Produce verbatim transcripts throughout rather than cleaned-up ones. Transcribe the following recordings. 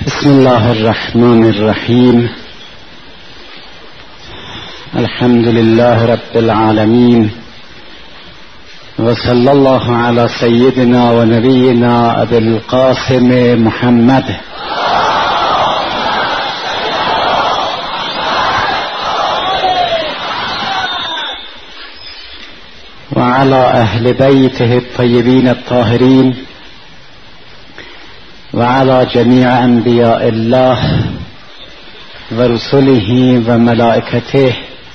بسم الله الرحمن الرحیم. الحمد لله رب العالمین و صلی الله علی سیدنا و نبینا ابی القاسم محمد و علی اهل بیته الطیبین الطاهرین و علی جمیع انبیاء الله و رسله و ملائکته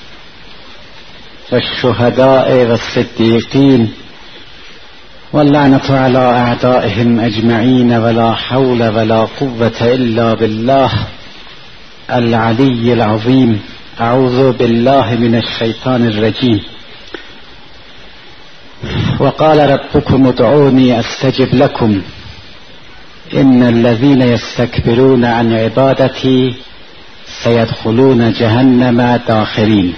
و الشهداء و الصدیقین و اللعنة علی اعدائهم اجمعین ولا حول ولا قوة الا بالله العلی العظیم. اعوذ بالله من الشیطان الرجیم. وقال ربكم ادعوني استجب لكم ان الذين يستكبرون عن عبادتي سيدخلون جهنم داخرين.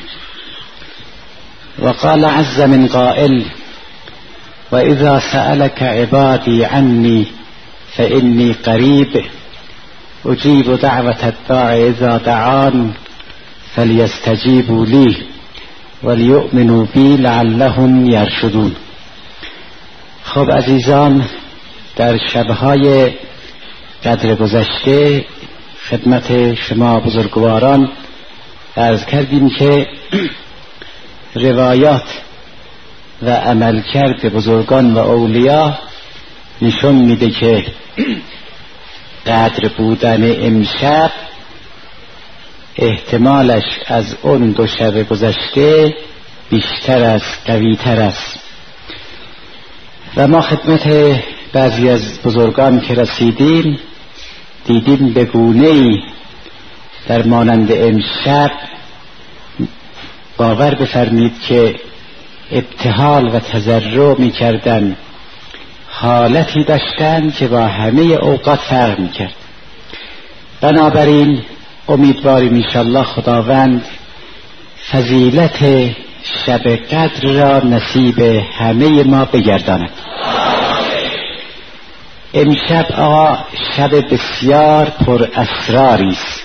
وقال عز من قائل وإذا سألك عبادي عني فإني قريب أجيب دعوة الداع إذا دعان فليستجيبوا لي وليؤمنوا بي لعلهم يرشدون. خب عزیزان، در شبهای قدر گذشته خدمت شما بزرگواران عرض کردیم که روایات و عملکرد بزرگان و اولیاء نشون میده که قدر بودن امشب احتمالش از اون دو شب گذشته بیشتر است، قوی‌تر است. و ما خدمت بعضی از بزرگان که رسیدیم دیدیم به گونه‌ای در مانند امشب باور بفرمید که ابتهال و تضرع می‌کردند، حالتی داشتند که با همه اوقات فرق می‌کرد. بنابراین امیدواریم انشاءالله خداوند فضیلت شب قدر را نصیب همه ما بگرداند. امشب آقا شب بسیار پر اسراری است.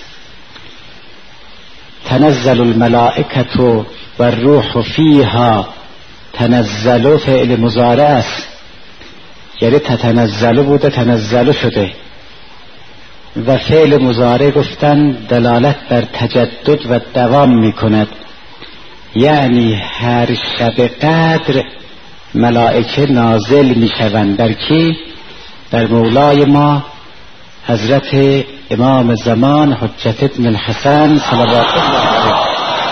تنزل الملائکة و الروح فیها. تنزل فعل مضارع است، یعنی تتنزل بوده تنزل شده، و فعل مضارع گفتن دلالت بر تجدد و دوام می کند. یعنی هر شب قدر ملائکه نازل می شوند. در کی؟ در مولای ما حضرت امام زمان حجت ابن الحسن صلوات الله علیه.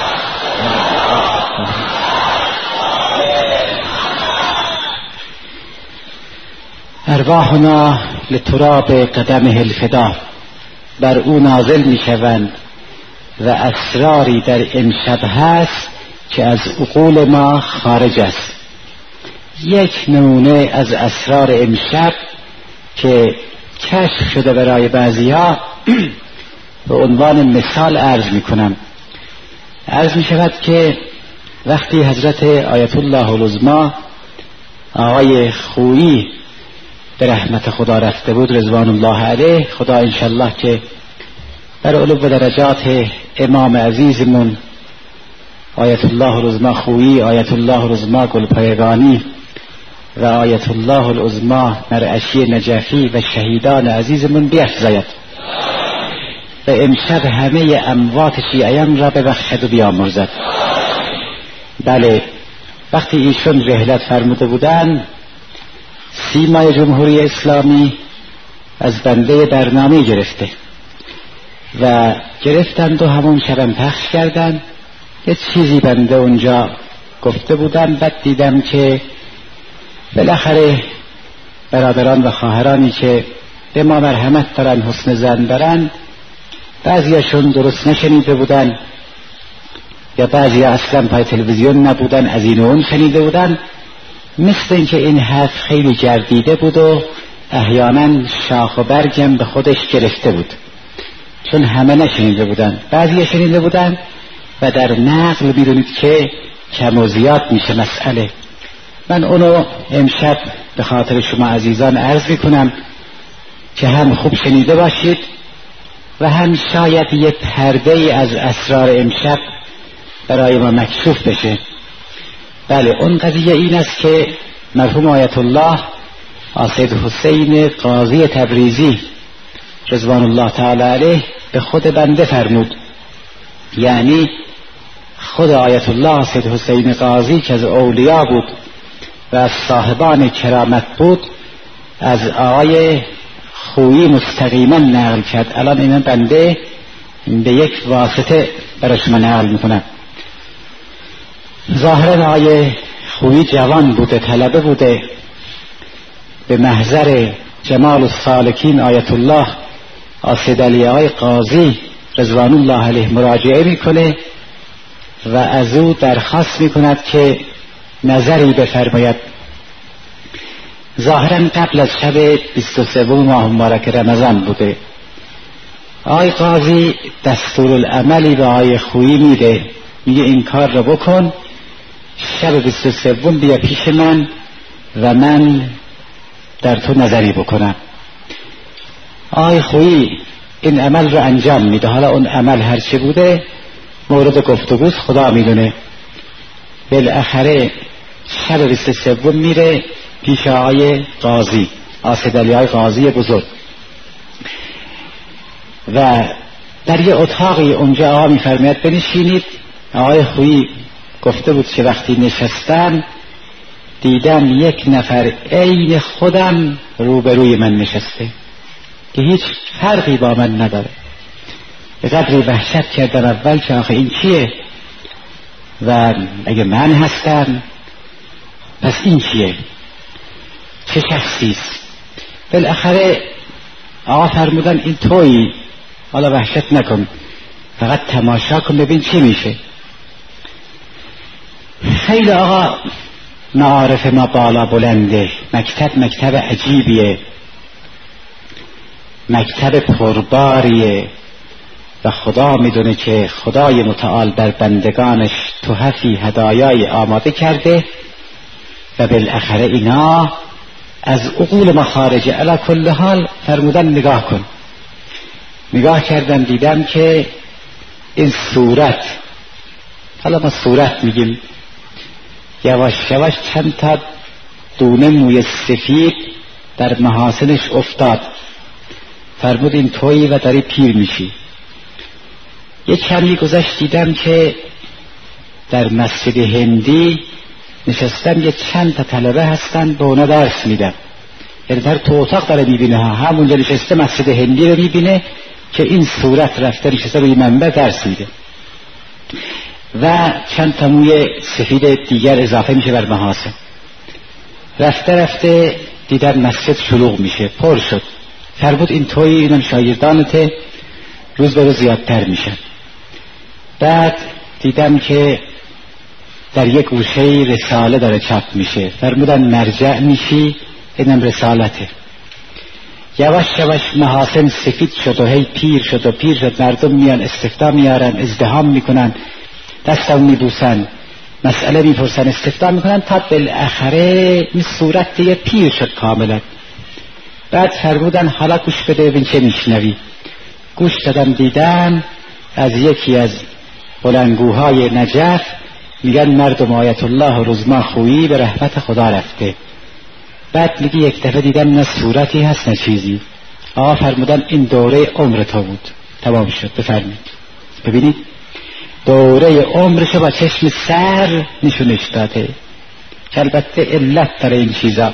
ارواحنا لتراب قدمه الفدا. بر او نازل می شوند و اسراری در امشب هست که از عقول ما خارج است. یک نمونه از اسرار امشب که کشف شده برای بعضی‌ها به عنوان مثال عرض می کنم. عرض می شود که وقتی حضرت آیت الله العظما آقای خویی به رحمت خدا رفته بود رضوان الله علیه، خدا انشالله که در علو و درجات امام عزیزمون آیت الله العظما خویی، آیت الله العظما گلپایگانی و آیت الله العظما مرعشی نجفی و شهیدان عزیزمون بیفزاید و امشب همه اموات شیعیان را ببخشد و بیامرزد. بله، وقتی ایشون رحلت فرموده بودن سیمای جمهوری اسلامی از بنده برنامه گرفته و گرفتند و همون شبم پخش کردند. یه چیزی بنده اونجا گفته بودن، بعد دیدم که بالاخره برادران و خواهرانی که به ما مرحمت دارن، حسن ظن دارن، بعضیاشون درست نشنیده بودن یا بعضی اصلا پای تلویزیون نبودن، از این و اون شنیده بودن، مثل اینکه این حرف خیلی گردیده بود و احیانا شاخ و برگم به خودش گرفته بود، چون همه نشنیده بودن، بعضی شنیده بودن و در نقل میدونید که کم و زیاد میشه مسئله. من اونو امشب به خاطر شما عزیزان عرض میکنم که هم خوب شنیده باشید و هم شاید یه پرده ای از اسرار امشب برای ما مکشوف بشه. بله، اون قضیه این است که مرحوم آیت الله سید حسین قاضی تبریزی رضوان الله تعالی علیه به خود بنده فرمود، یعنی خود آیت الله سید حسین قاضی که از اولیا بود و از صاحبان کرامت بود، از آقای خویی مستقیما نقل کرد. الان این بنده به یک واسطه برای شما نقل میکنم. ظاهرا آقای خویی جوان بوده، طلبه بوده، به محضر جمال السالکین آیت الله سید علی آقای قاضی رضوان الله علیه مراجعه میکنه و از او درخواست میکند که نظری بفرماید. ظاهرا قبل از شب بیست و سه ماه مبارک رمضان بوده. آقای قاضی دستورالعملی به آقای خویی میده، میگه این کار رو بکن، شب بیست و سه بیا پیش من و من در تو نظری بکنم. آقای خویی این عمل رو انجام میده. حالا اون عمل هرچی بوده مورد گفتگوست، خدا میدونه. بالاخره شب بیست و سه میره پیش آقای قاضی، سید علی آقای قاضی بزرگ، و در یه اتاقی اونجا آقا میفرماید بنشینید. آقای خویی گفته بود که وقتی نشستم دیدم یک نفر عین خودم روبروی من نشسته که هیچ فرقی با من نداره. به قدری وحشت کردم اول که آخه این کیه و اگه من هستم پس این کیه، چه شخصیست؟ بالاخره آقا فرمودن این تویی، حالا وحشت نکن، فقط تماشا کن ببین چی میشه. خیلی آقا معارف ما بالا بلنده، مکتب مکتب عجیبیه، مکتب پرباریه و خدا میدونه که خدای متعال در بندگانش تحفی هدایای آماده کرده و بالاخره اینا از عقول ما خارجه. علی کل حال فرمودن نگاه کن. نگاه کردم دیدم که این صورت، حالا ما صورت میگیم، یواش یواش چند تا دونه موی سفید در محاسنش افتاد. فرمود این تویی و داری پیر میشی. یه کمی گذشت دیدم که در مسجد هندی نشستم، یه چند تا طلبه هستن به اونا درس میدن، یعنی در تو اتاق داره میبینه، ها همونجا نشسته مسجد هندی رو میبینه که این صورت رفته نشسته روی منبر درس میده و چند تا موی سفید دیگر اضافه میشه بر محاسن. رفته رفته دیدم مسجد شلوغ میشه، پر شد. فرمود این توی، اینم شاگردانته، روز به روز زیادتر میشن. بعد دیدم که در یک گوشه رساله داره چاپ میشه. فرمودن مرجع میشی، اینم رسالته. یواش یواش محاسن سفید شد و هی پیر شد و پیر شد. مردم میان استفتاء میارن، ازدحام میکنن، دستم میبوسن، مسئله میپرسن، استفتاء میکنن، تا بالاخره این صورت دیگه پیر شد کاملا. بعد فرمودن حالا گوش بده ببین چه میشنوی. گوش دادم دیدم از یکی از بلندگوهای نجف میگن مردم آیت الله رزما خویی به رحمت خدا رفته. بعد میگه یک دفعه دیدم نه صورتی هست نه چیزی. آقا فرمودن این دوره عمر تو بود، تمام شد، بفرمید. ببینید دوره عمرش با چشم سر نشونش داده که البته علت داره این چیزا،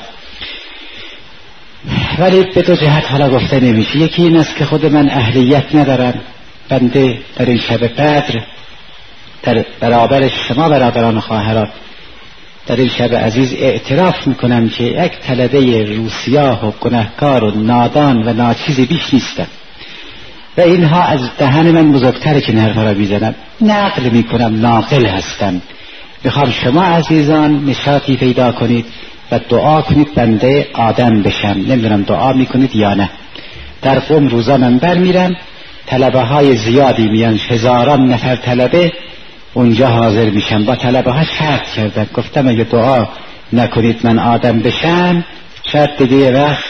ولی به دو جهت حالا گفته نمیشه. یکی این است که خود من اهلیت ندارم، بنده در این شب قدر در برابر شما برادران و خواهران در این شب عزیز اعتراف میکنم که یک طلبه روسیاه و گناهکار و نادان و ناچیزی بیش نیستم و اینها از دهن من بزرگتره که نرفا را میزنم، نقل میکنم، ناقل هستم. میخوام شما عزیزان نشاطی پیدا کنید و دعا کنید بنده آدم بشم. نمیدونم دعا میکنید یا نه. در قم روزا من بر میرم، طلبه های زیادی میان، هزاران نفر طلبه اونجا حاضر میشم. با طلبه ها شرط کردم، گفتم اگه دعا نکنید من آدم بشم، شاید دیگه وقت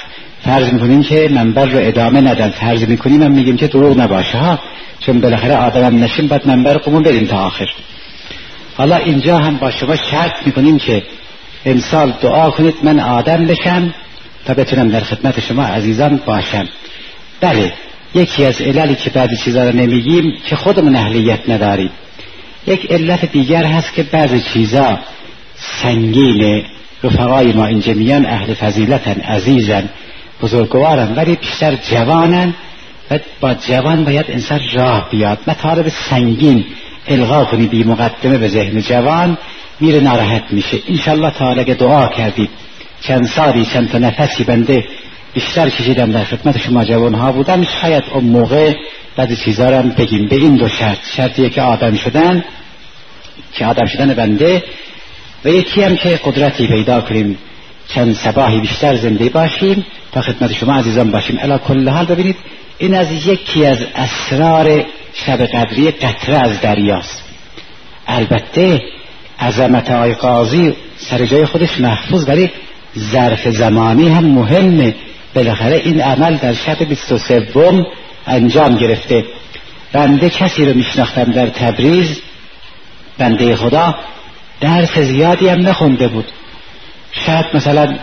فرض میکنیم که منبر رو ادامه ندن، فرض میکنیم هم میگیم که دروغ نباشه ها، چون بالاخره آدم نشیم باید منبر قومون بریم تا آخر. حالا اینجا هم با شما شرط میکنیم که امسال دعا کنید من آدم بشم تا بتونم در خدمت شما عزیزان باشم. بله، یکی از عللی که بعضی چیزا رو نمیگیم که خودمون اهلیت نداریم. یک علت دیگر هست که بعضی چیزا سنگینه، رفقای ما اینجا میان اهل فضیلتن، عزیزن، بزرگوارن، ولی بیشتر جوانن و با جوان باید انسان راه بیاد. مطالب سنگین الغا کنی بی مقدمه به ذهن جوان میره ناراحت میشه. انشالله تعالی که دعا کردید چند سالی چند تا نفسی بنده بیشتر کشیدم در خدمت شما جوان ها بودم، شاید اون موقع بعد چیزا رو هم بگیم. به این دو شرط، شرطیه که آدم شدن، که آدم شدن بنده، و یکی هم که قدرتی پیدا کنیم چند صباحی بیشتر زنده باشیم تا خدمت شما عزیزان باشیم. الی کل حال ببینید این از یکی از اسرار شب قدری قطره از دریاست. البته عظمت آقای قاضی سر جای خودش محفوظ، ولی ظرف زمانی هم مهمه. بالاخره این عمل در شب بیست و سوم انجام گرفته. بنده کسی رو میشناختم در تبریز، بنده خدا درس زیادی هم نخونده بود، شاید مثلا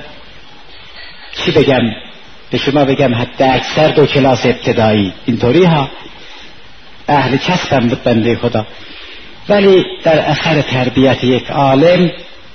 چی بگم به شما بگم حتی اکثر دو کلاس ابتدایی، اینطوری ها، اهل کسب هم بود بنده خدا، ولی در اثر تربیت یک عالم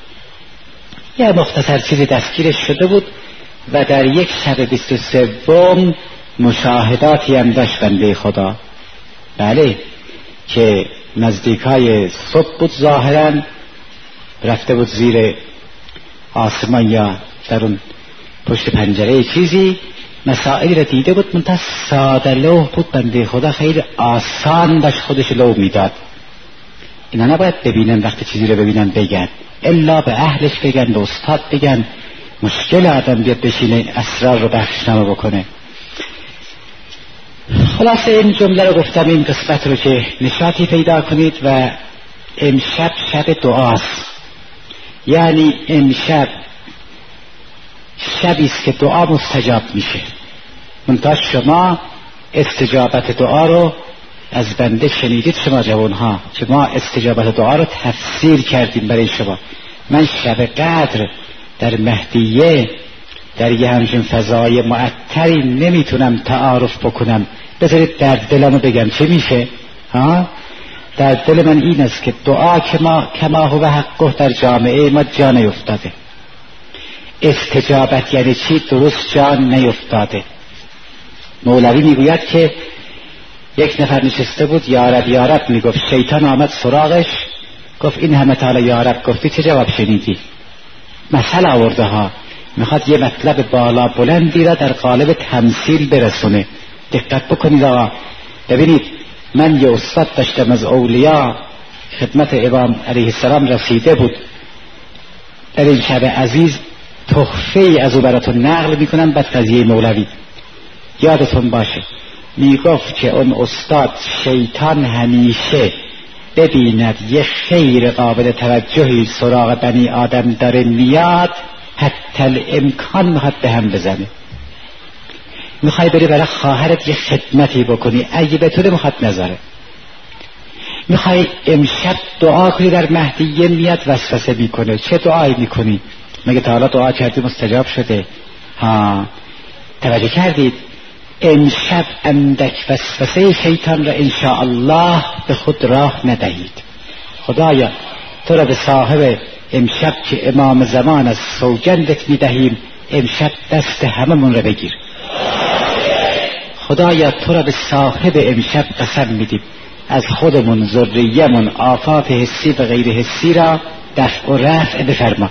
یه مختصر چیزی دستگیرش شده بود و در یک شب بیست و سوم مشاهداتی هم داشت بنده خدا. بله، که نزدیکای صبح بود، ظاهرا رفته بود زیر آسمان یا در اون پشت پنجره چیزی، مسائلی را دیده بود، منتها ساده لوح بود بنده خدا، خیلی آسان داشت خودش لو میداد. اینا نباید ببینن، وقتی چیزی رو ببینن بگن، الا به اهلش بگن، به استاد بگن. مشکل آدم بیاد بشینه اسرار رو بخشنامه بکنه. خلاصه این جمله رو گفتم، این قسمت رو که نشاطی پیدا کنید. و امشب شب دعاست، یعنی امشب شبی است که دعا مستجاب میشه. منتها شما استجابت دعا رو از بنده شنیدید، شما جوانها، که ما استجابت دعا رو تفسیر کردیم برای شما. من شب قدر در مهدیه در یه همچین فضای معطری نمیتونم تعارف بکنم. بذارید در دلمو بگم چه میشه ها. در دل من این است که دعا که ما کما هو حقه در جامعه ما جا نیفتاده. استجابت یعنی چی؟ درست جا نیفتاده. مولوی میگوید که یک نفر نشسته بود یارب یارب میگفت، شیطان آمد سراغش گفت این همه تعالی یارب گفتی چه جواب شنیدی؟ مثل آورده ها، میخواد یه مطلب بالا بلندی را در قالب تمثیل برسونه. دقت بکنید آقا. ببینید من یه استاد داشتم از اولیاء، خدمت امام علیه السلام رسیده بود. در این شب عزیز تحفه از او براتون نقل میکنم بعد قضیه مولوی یادتون باشه. میگفت که اون استاد شیطان همیشه ببیند یه خیر قابل توجهی سراغ بنی آدم داره میاد، حتی الامکان میخواد به هم بزنه. میخوای بری برای خواهرت یه خدمتی بکنی، اگه بتونه میخواد نذاره. میخوای امشب دعا کنی در مهدیه، میاد وسوسه میکنه. چه دعایی میکنی؟ مگه تا حالا دعا کردی مستجاب شده؟ ها، توجه کردید؟ امشب اندک وسوسه شیطان را انشاءالله به خود راه ندهید. خدایا تو را به صاحب امشب که امام زمان از سوگندت میدهیم، امشب دست هممون را بگیر. خدایا تو را به صاحب امشب قسم میدیم، از خودمون، ذریه‌مون، آفات حسی و غیر حسی را دفع و رفع بفرما.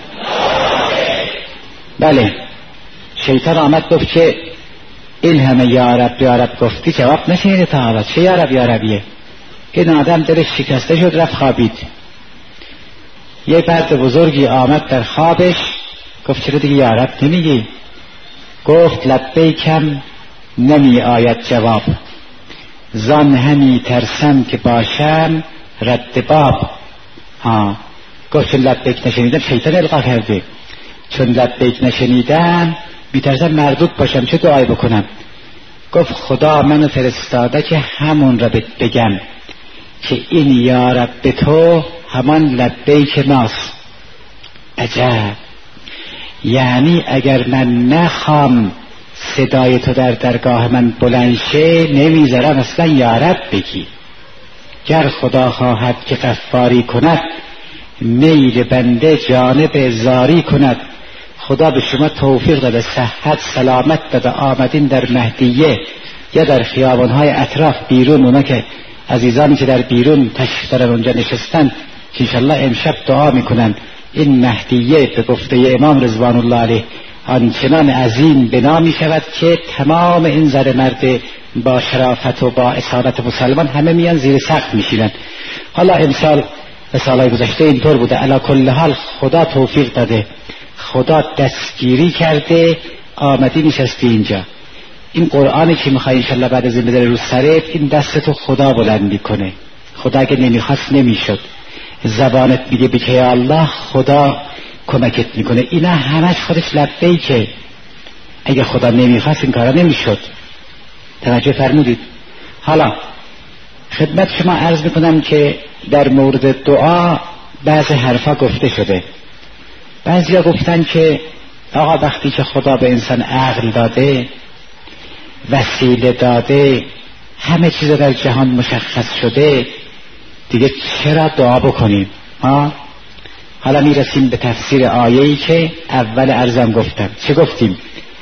بله، شیطان آمد گفت که این همه یارب یارب گفتی جواب نشینید تا حالا، چه یارب یاربیه؟ این آدم دلش شکسته شد رفت خوابید. یه مرد بزرگی آمد در خوابش گفت چرا دیگه یارب نمیگی؟ گفت لبیکم نمی آید جواب، زان همی ترسم که باشم رد باب. ها، گفت چون لبیک نشنیدم شیطان القا کرده، چون لبیک نشنیدم میترسم مردود باشم، چه دعایی بکنم؟ گفت خدا منو فرستاده که همون را بگم که این یا رب تو همان لبیک ناس. عجب، یعنی اگر من نخوام صدای تو در درگاه من بلند شه نمیذارم اصلا یا رب بگی. گر خدا خواهد که غفاری کند میل بنده جانب زاری کند. خدا به شما توفیق داده، صحت سلامت داده، آمدین در مهدیه یا در خیابانهای اطراف بیرون، اونا که عزیزانی که در بیرون تشریف دارن اونجا نشستن که انشالله امشب دعا میکنن این مهدیه به گفته امام رضوان الله علیه آنچنان عظیم بنا می شود که تمام این زر مرد با شرافت و با اصالت مسلمان همه میان زیر سقف میشینن. حالا امسال و سالهای گذشته اینطور بوده. علی کل حال خدا توفیق داده، خدا دستگیری کرده، آمدی نشستی اینجا. این قرآنی که میخوای انشالله بعد از این بذاره رو سرت، این دستتو خدا بلند میکنه. خدا اگه نمیخواست نمیشد. زبانت میگه بگه یا الله، خدا کمکت میکنه. اینا همش خودش لبیکه. اگه خدا نمیخواست این کارا نمیشد. توجه فرمودید؟ حالا خدمت شما عرض میکنم که در مورد دعا بعض حرفا گفته شده. بعضیا گفتن که آقا وقتی که خدا به انسان عقل داده، وسیله داده، همه چیز در جهان مشخص شده، دیگه چرا دعا بکنیم؟ آه؟ حالا میرسیم به تفسیر آیه‌ای که اول عرضم گفتم. چه گفتیم؟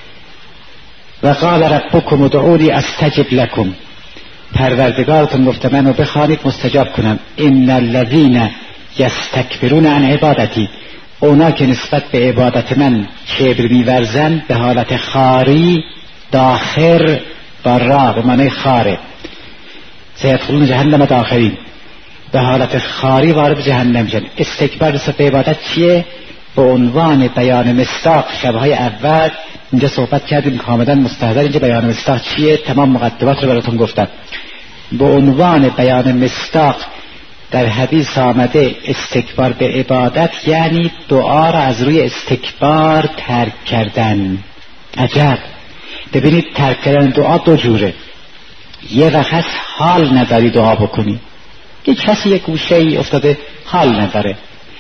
و قال ربکم ادعونی استجب لکم. پروردگارتون گفته منو بخوانید مستجاب کنم. ان الذین یستکبرون عن عبادتی، اونا که نسبت به عبادت من کبر می‌ورزن، به حالت خاری، داخر با را به معنی خاره، سیدخلون جهنم داخرین، به حالت خاری وارد جهنم شدن. استکبار نسبت به عبادت چیه؟ به عنوان بیان مصداق شبهای اول اینجا صحبت کردیم کاملا مستحضر. اینجا بیان مصداق چیه؟ تمام مقدمات رو براتون گفتم. به عنوان بیان مصداق در حدیث آمده استکبار به عبادت یعنی دعا را از روی استکبار ترک کردن. عجب، ببینید ترک کردن دعا دو جوره. یه وقت حال نداری دعا بکنی، یک کسی یک گوشه ای افتاده حال نداره،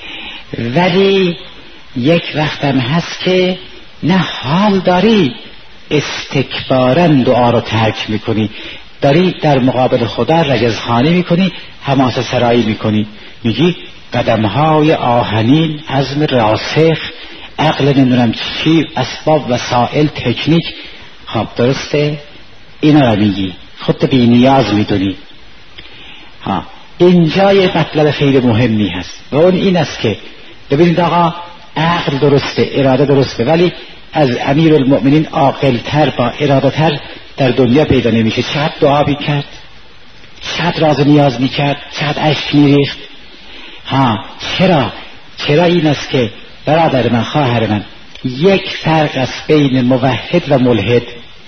ولی یک وقت هم هست که نه حال داری، استکبارا دعا رو ترک میکنی، داری در مقابل خدا رجزخانی میکنی، حماسه سرایی میکنی، میگی قدمهای آهنین، عزم راسخ، عقل نمیدونم چی، اسباب وسائل تکنیک. خب درسته؟ اینا رو میگی، خودت بی نیاز میدونی. ها اینجا یه مطلب خیلی مهمی هست و اون این است که ببینید آقا عقل درسته، اراده درسته، ولی از امیرالمؤمنین عاقل‌تر با اراده‌تر در دنیا پیدا نمیشه. چقدر دعا میکرد، چقدر راز نیاز میکرد، چقدر اشک میریخت. ها چرا؟ چرا این است که برادر من، خواهر من، یک فرق است بین موحد و ملحد.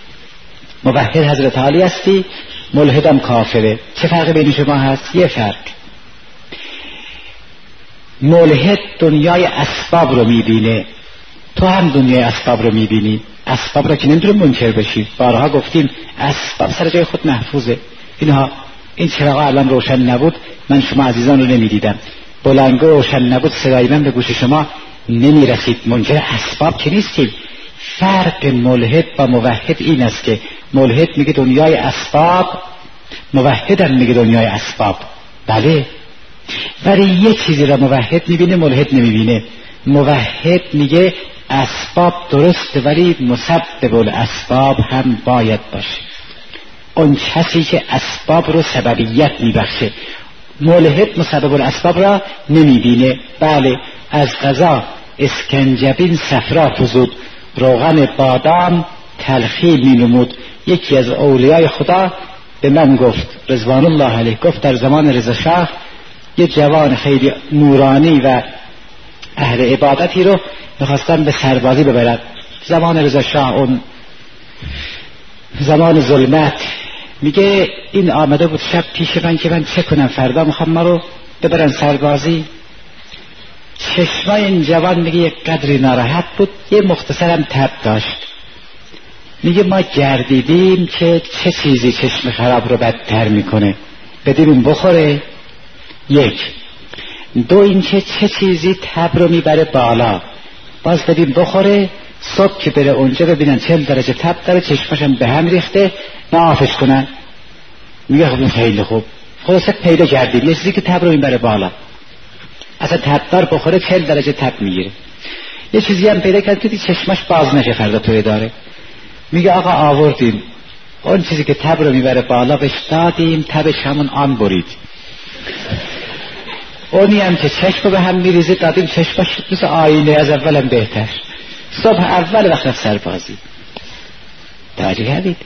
موحد حضرت علی هستی، ملحدم کافره. چه فرق بین شما هست؟ یه فرق. ملحد دنیای اسباب رو میبینه، تو هم دنیای اسباب رو میبینی. اسباب را که نمیتونیم منکر بشی، بارها گفتیم اسباب سر جای خود محفوظه. اینها این چراغ الان روشن نبود من شما عزیزان رو نمیدیدم، بلنگو روشن نبود صدای من به گوش شما نمیرسید. منکر اسباب که نیستیم. فرق ملحد با موحد این است که ملحد میگه دنیای اسباب، موحد هم میگه دنیای اسباب. بله، ولی یه چیزی را موحد میبینه ملحد نمیبینه. موحد میگه اسباب درسته ولی مسبب الاسباب هم باید باشه. اون کسی که اسباب رو سببیت میبخشه. ملحد مسبب الاسباب را نمیبینه. بله، از قضا اسکنجبین صفرا فزود، روغن بادام تلخی مینمود. یکی از اولیای خدا به من گفت، رضوان الله علیه، گفت در زمان رضا شاه یه جوان خیلی نورانی و اهل عبادتی رو میخواستن به سربازی ببرد. زمان رضا شاه، اون زمان ظلمت. میگه این آمده بود شب پیش من که من چه کنم، فردا میخوام ما رو ببرن سربازی. چشمای این جوان میگه یک قدری ناراحت بود، یه مختصرم تب داشت. میگه ما گردیدیم که چه چیزی چشم خراب رو بدتر میکنه، بدیم اون بخوره. یک. دو اینکه چه چیزی تب رو میبره بالا، باز بدیم بخوره. صبح که بره اونجا ببینن چهل درجه تب داره، چشمشم به هم ریخته، نافش کنن. میگه خب خیلی خوب. خلاصه پیدا کردیم یه چیزی که تب رو میبره بالا، اصلا تبدار بخوره چهل درجه تب میگیره. یه چیزی هم پیدا کرد که چشمش باز نشه فردا توی داره. میگه آقا آوردیم اون چیزی که تب رو میبره بالا بهش دادیم، تبش همون آن برید. اونی هم که چشم به هم میریزه دادیم، چشمش مثل آینه از اولم بهتر. صبح اول وقت سربازی توجه کردید؟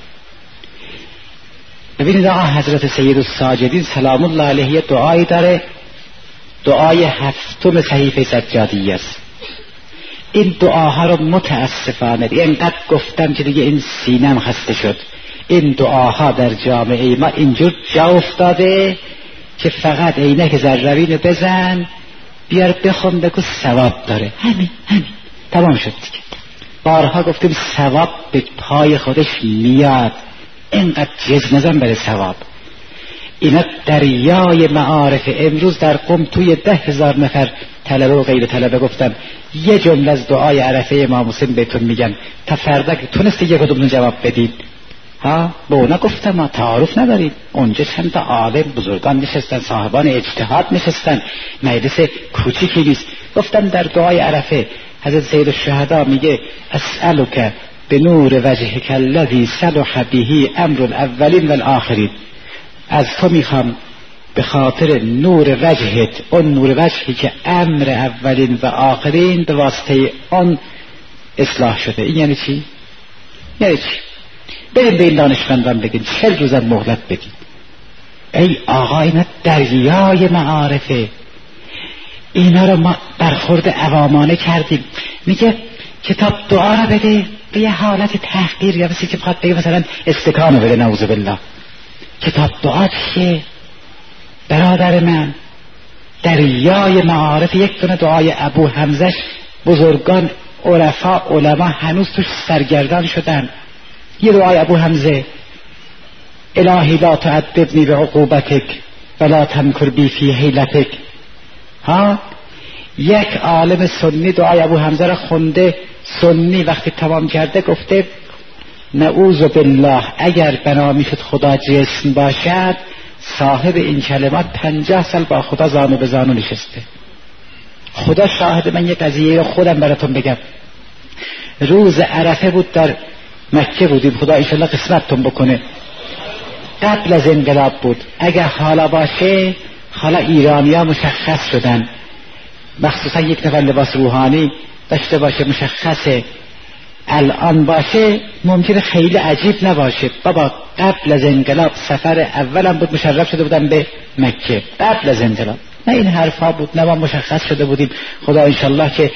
ببینید آقا حضرت سید الساجدین سلام الله علیه دعایی داره، دعای هفتم صحیفه سجادیه است. این دعاها رو متاسفانه اینقدر گفتم که دیگه این سینم خسته شد. این دعاها در جامعه ما اینجور جا افتاده که فقط عینک زرین بزن بیار بخون بگو ثواب داره، همین همین تمام شد دیگه. بارها گفتیم ثواب به پای خودش میاد، اینقدر جز نزن بره ثواب. اینا دریای معارف. امروز در قم توی ده هزار نفر طلبه و غیر طلبه گفتم یه جمله از دعای عرفه امام حسین بهتون میگن، تا فردا که تونستی یک کدوم جواب بدید. ها به اونا گفتم ما تعارف ندارید، اونجا چند تا عالم بزرگان نشستن، صاحبان اجتهاد نشستن، مجلس کوچیکی نیست. گفتم در دعای عرفه حضرت سید الشهدا میگه اسألک به نور وجهک الذی صلح به امر الاولین والآخرین، از تو میخوام به خاطر نور وجهت، اون نور وجهی که امر اولین و آخرین به واسطه اون اصلاح شده. این یعنی چی؟ یعنی چی؟ بریم به این دانشمندان بگین چل روزم مهلت بگین. ای آقا اینا دریای معارفه، اینا رو ما برخورد عوامانه کردیم. میگه کتاب دعا رو بده به یه حالت تحقیر، یا مثل که بخواد بگه مثلا استکانو بده، نعوذ بالله. کتاب دعا چیه برادر من؟ دریای معارف. یک دونه دعای ابو حمزش بزرگان عرفا علما هنوز توش سرگردان شدن. یه دعای ابو حمزه الهی لا تعذبنی بعقوبتک ولا تمکر بی فی حیلتک. ها یک عالم سنی دعای ابو حمزه را خونده، سنی وقتی تمام کرده گفته نعوذ بالله اگر بنا میشد خدا جسم باشد صاحب این کلمات پنجاه سال با خدا زانو به زانو نشسته. خدا شاهد. من یک قضیه رو خودم براتون بگم. روز عرفه بود، در مکه بودیم، خدا انشالله قسمتتون بکنه. قبل از انقلاب بود. اگر حالا باشه، حالا ایرانی ها مشخص شدن، مخصوصا یک نفر لباس روحانی داشته باشه مشخصه. الان باشه ممکنه خیلی عجیب نباشه. بابا قبل از انقلاب سفر اولم بود، مشرف شده بودم به مکه قبل از انقلاب. نه این حرفا بود، نه ما مشخص شده بودیم. خدا انشالله که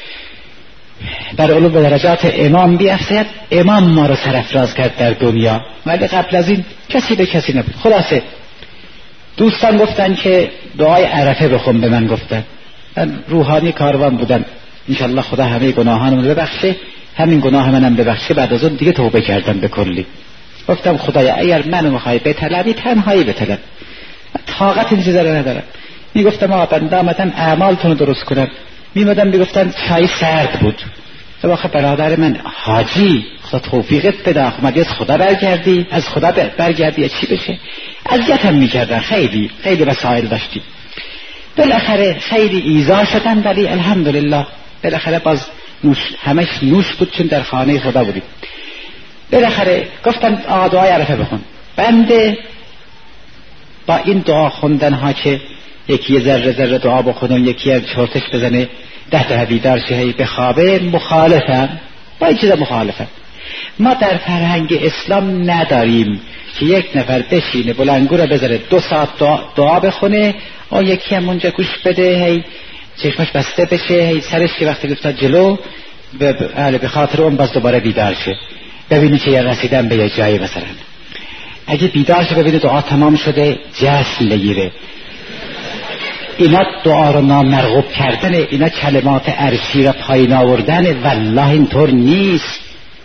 بر علو به درجات امام بیافزاید، امام ما رو سرافراز کرد در دنیا، ولی قبل از این کسی به کسی نبود. خلاصه دوستان گفتن که دعای عرفه بخون، به من گفتن. من روحانی کاروان بودم، انشالله خدا همه گناهانم ببخشه، همین گناه منم ببخشه. بعد از اون دیگه توبه کردم به کلی. گفتم خدایا اگر منو میخوای بطلبی تنهایی بطلب، طاقت این چیزا رو ندارم. میگفتم آقا بنده آمدم اعمالتون رو درست کنم. میمدم میگفتن چای سرد بود. تو آخه برادر من حاجی خدا توفیقت بده، اومدی از خدا برگردی، از خدا برگردی چی بشه؟ اذیتم میکردن، خیلی خیلی وسایل داشتی. بالاخره خیلی ایذا شدن، ولی الحمدلله بالاخره باز نوش، همش نوش بود چون در خانه خدا بودیم. بالاخره گفتن آقا دعای عرفه بخون. بنده با این دعا خوندن ها که یکی ذره ذره دعا بخونه، یکی چرتش بزنه ده ده بیدار شه به خوابه، مخالفم با این چیزا مخالفم. ما در فرهنگ اسلام نداریم که یک نفر بشینه بلنگو رو بذاره دو ساعت دعا, دعا بخونه، آن یکی هم اونجا گوش بده، هی چشمش بسته بشه، هی سرش که وقتی گفتاد جلو به, به خاطر اون باز دوباره بیدار شه، ببینی که یه رسیدن به یه جایی. مثلا اگه بیدار شه ببینی دعا تمام شده جشن بگیره. اینا دعا رو نامرغوب کردنه، اینا کلمات عرشی را پایین آوردنه. والله اینطور نیست.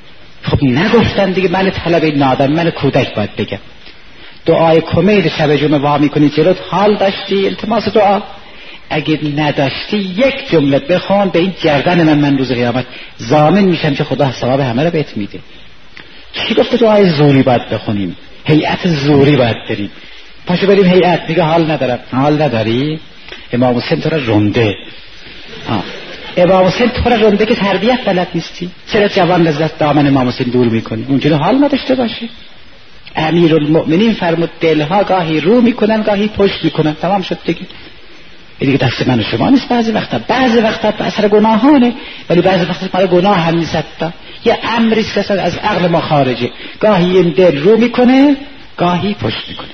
خب نگفتن دیگه، من طلب این نادم، من کودک باید بگم. دعای کمیل شب جمعه وا میکنی جلوت، حال داشتی التماس دعا؟ اگه نداشتی یک جمله بخوان به این گردن من، من روز قیامت ضامن میشم که خدا ثواب همه رو بهت میده. کی گفته دعای زوری باید بخونیم؟ هیئت زوری باید بریم. پاشو بریم هیئت، میگه حال ندارم. حال نداری؟ امام حسین تو را رونده. آه. امام حسین تو را رونده که تربیت بلد نیستی. چرا جوان لذت دامن امام حسین دور میکنی؟ اونجوری حال نداشته باشه. امیرالمؤمنین فرمود دلها گاهی رو میکنن گاهی پشت میکنن، تمام شد دیگه. دیگه دست من و شما نیست. بعضی وقتا بعضی وقتا به اثر گناهانه، ولی بعضی وقتا مال گناه هم نیست، یه امری است از عقل ما خارجه. گاهی این دل رو میکنه گاهی پشت میکنه.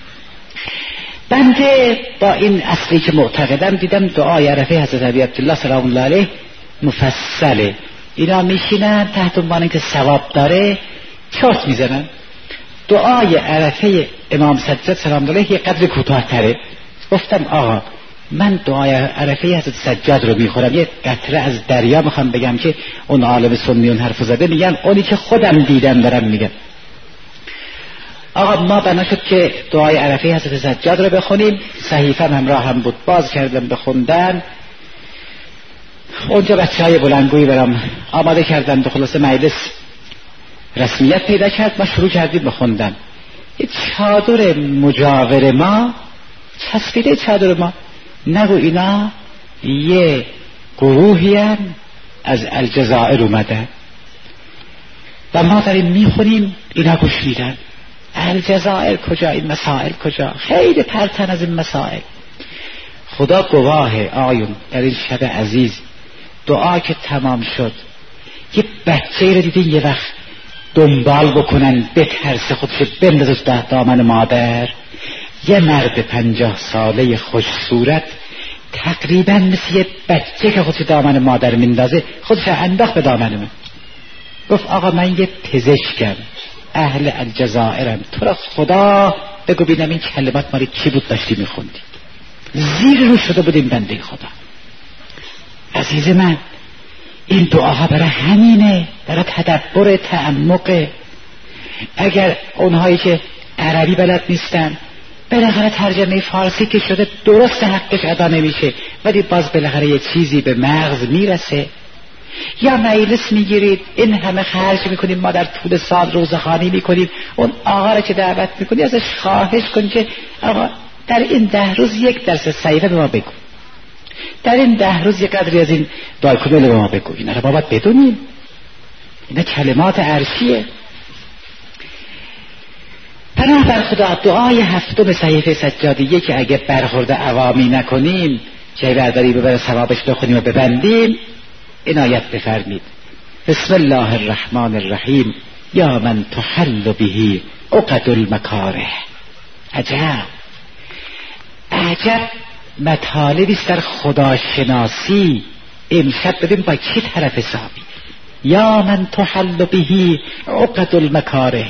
بنده با این اصلی که معتقدم دیدم دعای عرفه حضرت ابی عبدالله سلام الله علیه مفصله. اینا میشینن تحت عنوان که ثواب داره چرت میزنن. دعای عرفه امام سجاد سلام الله علیه یه قدر کوتاه‌تره. گفتم آقا من دعای عرفه حضرت سجاد رو میخورم، یه قطره از دریا میخوام بگم که اون عالم سنی اون حرف زده، میگن اونی که خودم دیدم دارم میگم. آقا ما بنا شد که دعای عرفه حضرت سجاد رو بخونیم. صحیفه همراه هم بود، باز کردم بخوندن. اونجا بچه های بلندگویی برام آماده کردن، به خلاصه مجلس رسمیت پیدا کرد. ما شروع کردیم بخوندن. یه چادر مجاور ما چسبیده، چادر ما نگو اینا یه گروهی هم از الجزائر اومده و ما داریم میخونیم، اینا گوش میدن. الجزائر کجا؟ این مسائل کجا؟ خیلی پرتن از این مسائل. خدا گواه آیون در این شب عزیز دعا که تمام شد، یه بچه رو دیدین یه وقت دنبال بکنن بترسه خودش بندازش ده دامن مادر. یه مرد پنجاه ساله خوش صورت تقریبا مثل یه بچه که خودش دامن مادر میندازه خودش انداخت به دامن من. گفت آقا من یه پزشکم، اهل الجزائرم، تو را خدا بگو بینم این کلمات مالی چی بود داشتی میخوندی. زیر رو شده بود این بنده خدا. عزیز من این دعاها برای همینه، برای تدبر تعمق. اگر اونهایی که عربی بلد نیستن بالاخره ترجمه فارسی که شده درست حقش ادا نمیشه، ولی باز بالاخره یه چیزی به مغز میرسه. یا مجلس میگیرید، این همه خرج میکنیم ما در طول سال، روزخوانی میکنیم، اون آقا را که دعوت میکنی ازش خواهش کن که آقا در این ده روز یک درس صحیفه به ما بگو، در این ده روز یک قدری از این دعای کمیل به ما بگو. اینا رو باید بدونیم، اینا کلمات عرشیه. پناه بر خدا دعای هفتم صحیفه سجادیه که اگه برخورد عوامی نکنیم جای برداری ببره ثوابش بخونیم و ببندیم، عنایت بفرمید. بسم الله الرحمن الرحیم یا من تحل به عقد المکاره. عجب عجب مطالبی است در خداشناسی. امشب ببین با کی طرف حسابی. یا من تحل به عقد المکاره،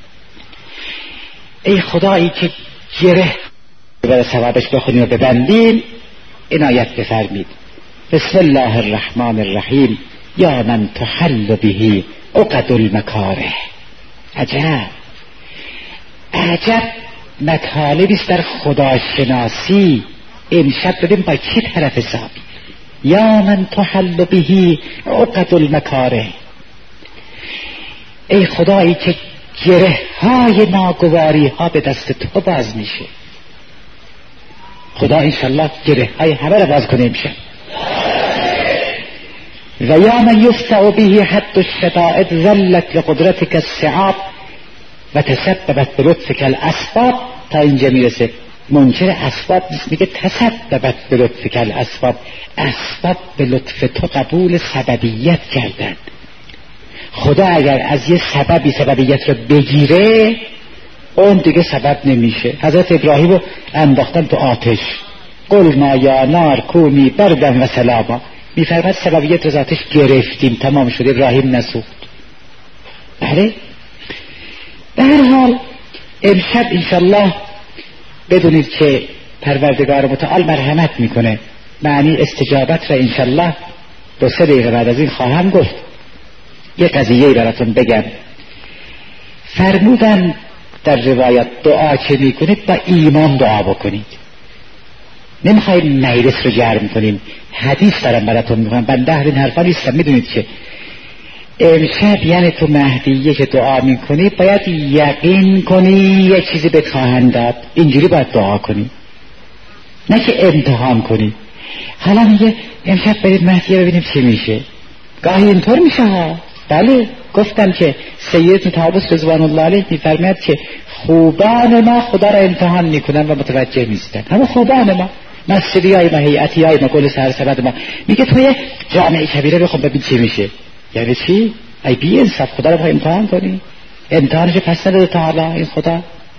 ای خدایی که گره برای ثوابش بخونیم و ببندیم، عنایت بفرمید. بسم الله الرحمن الرحیم یا من تحل به عقد المکاره. عجب عجب مطالبی است در خداشناسی. امشب ببین با کی طرف حسابی. یا من تحل به عقد المکاره، ای خدایی که گره های ناگواری ها به دست تو باز میشه. خدا انشالله گره های همه را باز کنه امشب. و یا من یفتع به حد الشدائد ذلت لقدرتک الصعاب و تسببت بلطفک الاسباب. تا اینجا میرسه. منکر اسباب نیست، میگه تسببت بلطفک الاسباب، اسباب به لطف تو قبول سببیت کردن. خدا اگر از یه سببی سببیت رو بگیره اون دیگه سبب نمیشه. حضرت ابراهیم رو انداختن تو آتش، قلنا یا نار کونی بردن و سلاما. میفرماد سببیت رو آتش گرفتیم، تمام شد، ابراهیم نسوخت. بله به هر حال امشب انشالله بدونید که پروردگار متعال مرحمت میکنه. معنی استجابت را انشالله دو سه دقیقه بعد از این خواهم گفت. یه قضیه براتون بگم. فرمودن در روایت دعا که میکنید با ایمان دعا بکنید. نمیخوایم مجلس رو گرم کنیم. حدیث دارم براتون میگم، بنده اهل این حرفا نیستم. میدونید که امشب یعنی تو مهدیه که دعا میکنی باید یقین کنی یه چیزی بهت خواهند داد، اینجوری باید دعا کنی، نه که امتحان کنی. حالا میگه امشب برید مهدیه ببینیم چی میشه. گاهی اینطور میشه ها. بله گفتم که سید طاووس رضوان الله علیه میفرماید که خوبان ما خدا را امتحان میکنن و متوجه نیستن. همه خوبان ما، مسجدی های ما، هیئتی های ما، گل سرسبد ما. میگه توی جامعه کبیره بخون ببین چی میشه. یعنی چی؟ ای بی انصاف، خدا رو امتحان کنی؟ امتحانش پس نداده تا حالا این خدا؟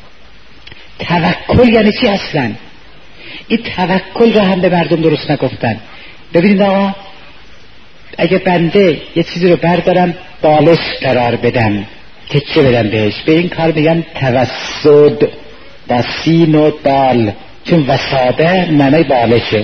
توکل یعنی چی اصلا؟ این توکل رو هم به مردم درست نگفتن. ببینید آقا، اگه بنده یه چیزی رو بردارم بالش قرار بدم، تکیه بدم بهش، به این کار میگن توسد، با سین و دال، چون وساده معنی بالشه.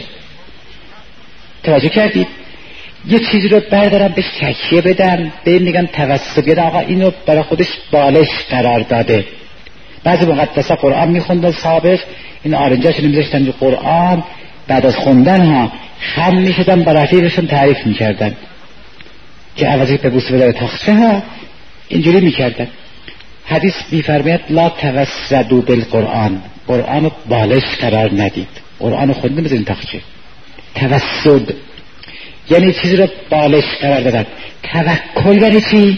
توجه کردید؟ یه چیزی رو بردارم بهش تکیه بدم، به این میگن توسد. یعنی آقا اینو برای خودش بالش قرار داده. بعضی مقدسه قرآن میخوندن سابق، این آرنجاش رو میذاشتن رو قرآن، بعد از خوندن ها خم میشدن، با رفیقشون تعریف میکردن که عوضی به بوسه بداره تخشه ها، اینجوری میکردن. حدیث میفرماید لا توسدوا بالقرآن، قرآن رو بالش قرار ندید. قرآن رو خوندن بزنید تخشه. توسد یعنی چیزی رو بالش قرار دادن. توکل یعنی چی؟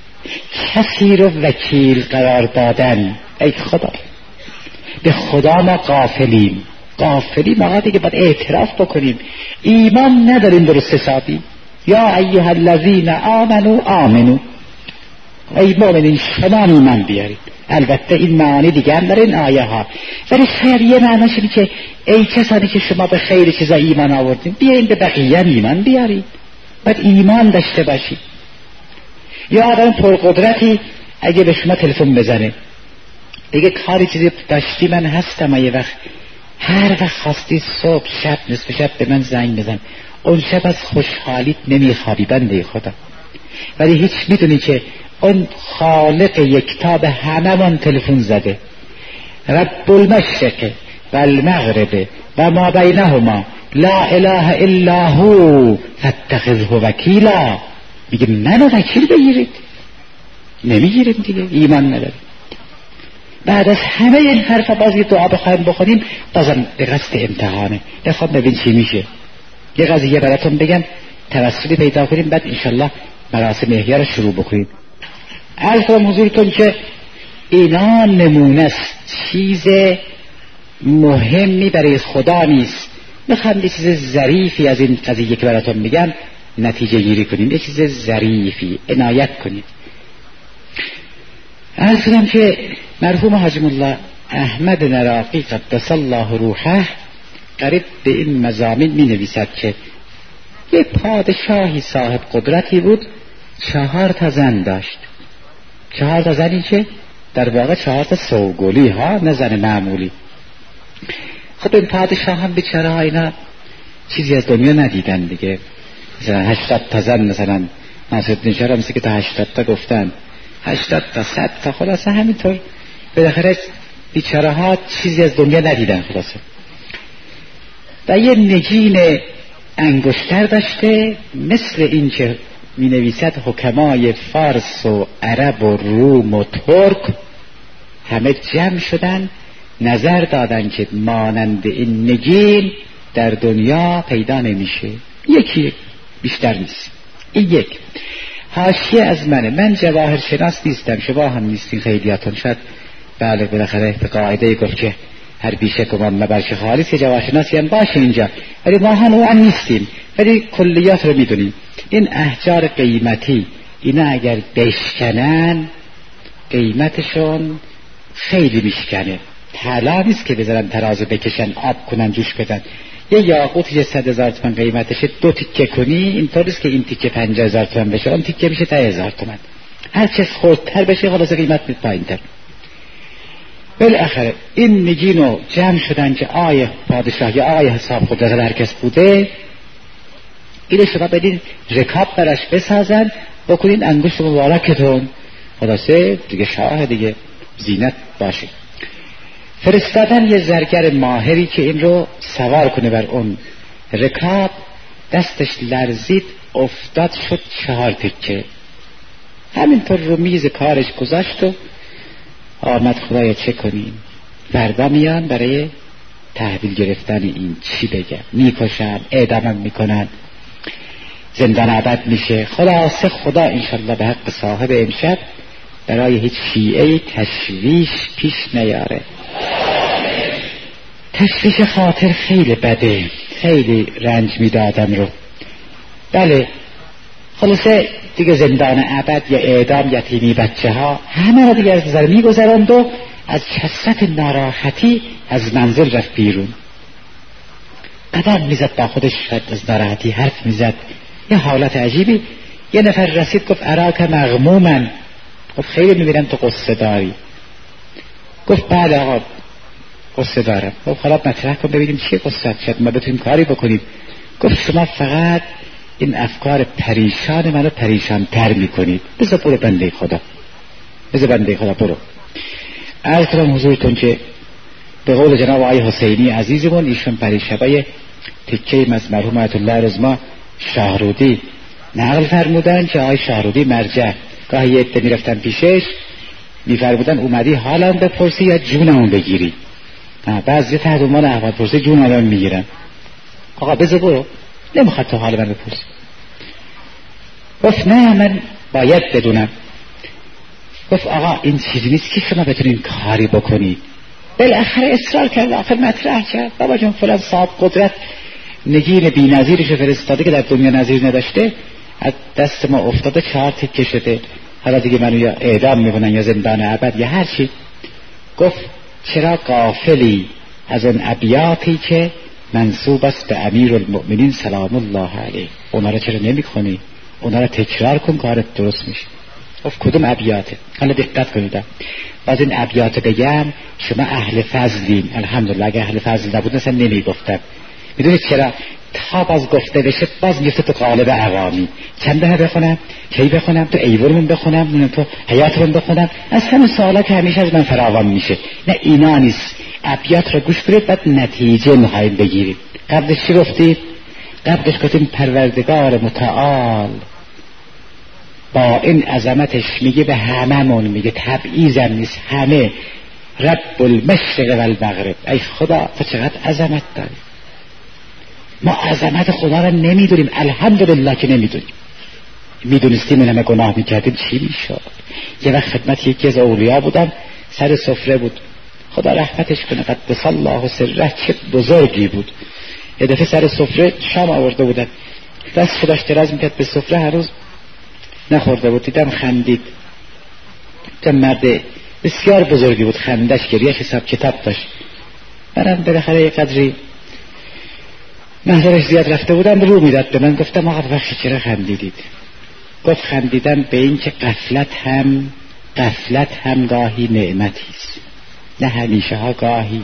کسی رو وکیل قرار دادن. ای خدا، به خدا ما غافلیم. غافلیم آقا دیگه، باید اعتراف بکنیم ایمان نداریم درست حسابی. یا ایها الذین آمنوا آمنوا، ای مؤمنین شما ایمان بیارید. البته این معانی دیگه هم داره این آیه ها، ولی خیر یه معناش اینه که ای کسانی که شما به خیر چیزا ایمان آوردین، بیاین به بقیه ایمان بیارید. باید ایمان داشته باشید. یا آدم پرقدرتی اگه به شما تلفن بزنه دیگه کاری چیزی داشتی من هستم، یه وقت هر وقت خواستی صبح شب نصف شب به من زنگ بزن، اون شب از خوشحالیت نمیخوابی بنده خدا. ولی هیچ میدونی که اون خالق یکتا به همه من تلفن زده، رب المشرق و المغرب و ما بینهما لا اله الا هو فاتخذه وکیلا. میگه منو وکیل بگیرید، نمیگیریم دیگه، ایمان نداریم. بعد از همه این حرفا باز یه دعا بخوایم بخونیم، بازم به قصد امتحانه. بخواب ببین چی میشه. یه قضیه براتون بگم، توسلی پیدا کنیم، بعد انشالله مراسم احیا رو شروع بکنیم. عرض کنم حضورتون که اینا نمونه است، چیز مهمی برای خدا نیست. میخوام یه چیز ظریفی از این قضیه که براتون میگم نتیجه گیری کنیم، یه چیز ظریفی عنایت کنیم. عرض کنم که مرحوم حاجی الله احمد نراقی قدس الله روحه قریب به این مضامین می نویسد که یه پادشاهی صاحب قدرتی بود، چهار تا زن داشت. چهار تا زنی که در واقع چهار تا سوگلی ها، نه زن معمولی. خب این پادشاه هم بیچاره ها اینا چیزی از دنیا ندیدن دیگه. مثلا هشتاد تا زن، مثلا ناصرالدین شاه مثل که تا هشتاد تا گفتن، هشتاد تا صد تا، خلاصه همینطور بالاخره بیچاره ها چیزی از دنیا ندیدن خلاصه. و یه نگین انگشتر داشته، مثل این که می نویسد حکمای فارس و عرب و روم و ترک همه جمع شدن، نظر دادن که مانند این نگین در دنیا پیدا نمیشه. یکی بیشتر نیست. این یک. حاشیه از منه، من جواهر شناس نیستم، شما هم نیستین خیلیاتون. شاید بله بالاخره به قاعده گفت که هر بیشه کمان مبرش خالص که جواهر شناسی هم باشه اینجا، ولی ما هم نیستیم، ولی کلیات رو میدونیم. این احجار قیمتی اینا اگر بشکنن قیمتشون خیلی میشکنه. طلا نیست که بذارن ترازو بکشن آب کنن جوش بدن. یه یاقوت یه صد هزار تومن قیمتشه، دو تیکه کنی اینطور نیست که این تیکه پنجاه هزار تومن بشه، اون تیکه میشه ده هزار تومن. هر چه خردتر بشه خلاص قیمت میاد پایینتر. بالاخره این نگینو جمع شدن که آیه پادشاه یا آیه حساب قدرت هر کس بوده، اینو شما بدین رکاب براش بسازن، بکنین انگشت مبارکتون، خلاصه دیگه شاه دیگه زینت باشه. فرستادن یه زرگر ماهری که این رو سوار کنه بر اون رکاب. دستش لرزید، افتاد شد چهار تکه. همینطور رو میز کارش گذاشت و آمد خدایا چه کنیم؟ فردا میان برای تحویل گرفتن این، چی بگم؟ میکشن، اعدامم میکنن، زندان ابد میشه. خلاصه خدا انشالله به حق صاحب امشب برای هیچ شیعه تشویش پیش نیاره. تشویش خاطر خیلی بده، خیلی رنج میده آدم رو. بله خلاصه دیگه زندان ابد یا اعدام یتیمی بچه ها همه را دیگه از نظر میگذرند و از کثرت ناراحتی از منزل رفت بیرون. قدم میزد با خودش، شد از ناراحتی حرف میزد، یه حالت عجیبی. یه نفر رسید گفت اراک مغمومن. گفت خیلی میبینم تو قصه داری. گفت بله آقا قصه دارم. گفت حالا مطرح کن ببینیم چیه قصه، شاید ما بتونیم کاری بکنیم. گفت شما فقط این افکار پریشان منو پریشان تر میکنید. بذار برو بنده خدا، بذار بنده خدا برو. عرض کنم حضورتون که به قول جناب آقای حسینی عزیزمون، ایشون پریشبای تکه از مرحوم آیت الله رزما شاهرودی نقل فرمودن که آقای شاهرودی مرجع گاهی یه عده میرفتن پیشش میفرمودن اومدی حالم بپرسی یا جونمون بگیری. بعضی تحت احوال پرسی جون آدم میگیرن. آقا بذار برو، نمیخواد تو حال من بپرسی. گفت نه من باید بدونم. گفت آقا این چیزی نیست که شما بتونین کاری بکنید. بالاخره اصرار کرد، آخر مطرح کرد بابا جون فلان صاحب قدرت نگین بی نظیرش فرستاده که در دنیا نظیر نداشته، از دست ما افتاده، چهار تکه شده، حالا دیگه منو یا اعدام میکنن یا زندان ابد یا هر چی. گفت چرا غافلی از اون ابیاتی که منسوب است به امیر المؤمنین سلام الله علیه؟ اونا رو چرا نمیخونی؟ اونا رو تکرار کن کارت درست میشه. گفت کدوم ابیاته؟ حالا دقت کنید، باز این ابیات بگم شما اهل فضلین. الحمدلله اگه اهل فضل نبود مثلا نمیگفتم. میدونید چرا؟ تا باز گفته بشه باز میفته تو قالب عوامی. چند دفعه بخونم، کی بخونم، تو ایورمون بخونم، من تو حیاتمون بخونم، از همین سوالات همیشه از من فراوان میشه. نه اینا نیست. ابیات رو گوش کنید بعد نتیجه میخواید بگیرید. قبلش چی گفتید؟ قبلش گفتیم پروردگار متعال با این عظمتش میگه به هممون، میگه تبعیضم نیست، همه رب المشرق و المغرب. ای خدا تو چقدر عظمت داری. ما عظمت خدا رو نمیدونیم، الحمدلله که نمیدونیم. میدونستیم این همه گناه میکردیم چی میشد. یه وقت خدمت یکی از اولیا بودم، سر سفره بود، خدا رحمتش کنه، قدس الله سره، چه بزرگی بود. یه دفعه سر سفره شام آورده بودن، دست خودش دراز میکرد به سفره، هر روز نخورده بود. دیدم خندید. چه مرد بسیار بزرگی بود، خندش گریهش حساب کتاب داشت. منم بالاخره یه قدری نظرش زیاد رفته بودم، رو میداد به من. گفتم آقا بخشی چرا خندیدید؟ گفت خندیدم به این که غفلت هم غفلت هم گاهی نعمتیست، نه همیشه ها گاهی.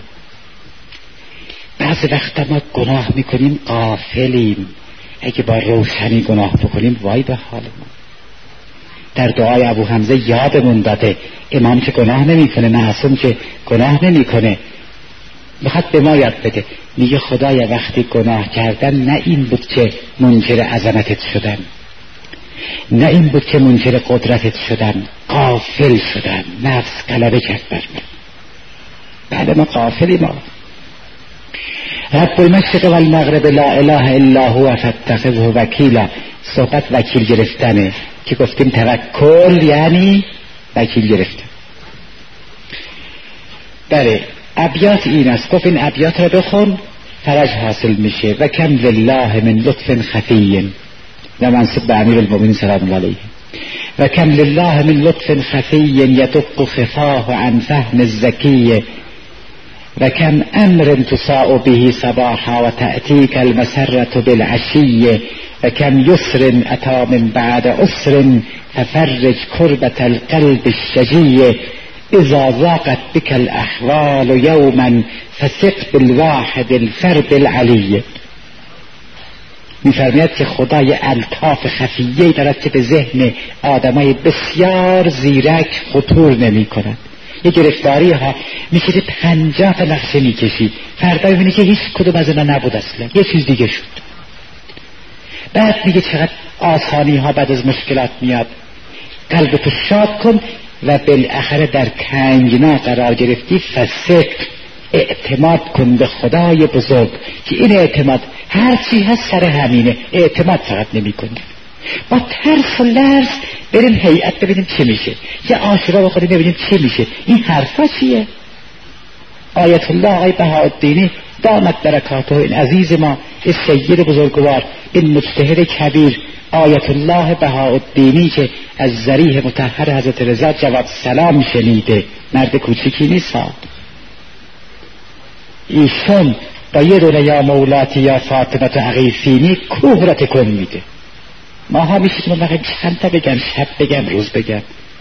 بعضی وقتا ما گناه میکنیم غافلیم، اگه با روشنی گناه بکنیم وای به حال ما. در دعای ابو حمزه یادمون داده امام که گناه نمیکنه، معصوم که گناه نمیکنه، میخواد به ما یاد بده. میگه خدایا وقتی گناه کردن نه این بود که منکر عظمتت شدن، نه این بود که منکر قدرتت شدن، غافل شدن، نفس غلبه کرد بر من. بعد ما غافلی ما. رب المشرق و المغرب لا اله الا هو فاتخذه وکیلا. صحبت وکیل گرفتنه که گفتیم توکل یعنی وکیل گرفتن. بله ابیات این است. گفت این ابیات را بخون فرج حاصل میشه. و کم لله من لطف خفی، و منصوب به امیر المؤمنین سلام الله علیه. و کم لله من لطف خفی یدق خفاه عن فهم الذکی، و کم امر تساء به صباحا و تأتیک المسرة بالعشی، و کم یسر اتا من بعد عسر ففرج کربة القلب الشجی، اذا ضاقت بك الاحوال یوما فثق بالواحد الفرد العلی. می‌فرماید که خدا یه الطاف خفیه‌ای دارد که به ذهن آدمای بسیار زیرک خطور نمی‌کند. یه گرفتاری ها میشه پنجاه تا نقشه میکشی، فردا میبینی که هیچ کدوم از اینا نبود، اصلا یه چیز دیگه شد. بعد میگه چقدر آسانی ها بعد از مشکلات میاد. قلبتو شاد کن و بالاخره در تنگنا قرار گرفتی، فسق اعتماد کن به خدای بزرگ که این اعتماد هر چی هست سر همینه، اعتماد فقط نمی کنی. با ترس و لرز بریم هیئت ببینیم چی میشه، یه عاشورا بخوریم ببینیم چی میشه. این حرفا چیه؟ آیت الله آقای بهاءالدینی دامت برکاته، این عزیز ما، این سید بزرگوار، این مجتهد کبیر آیت الله بهاءالدینی که از ذریح مطهر حضرت رضا جواب سلام شنیده، مرد کوچیکی نیست. ایشون با یه دونه یا مولاتی یا فاطمه عقیفینی کوه را تکون میده. ما ها میشه که من چند تا بگم، شب بگم، روز بگم.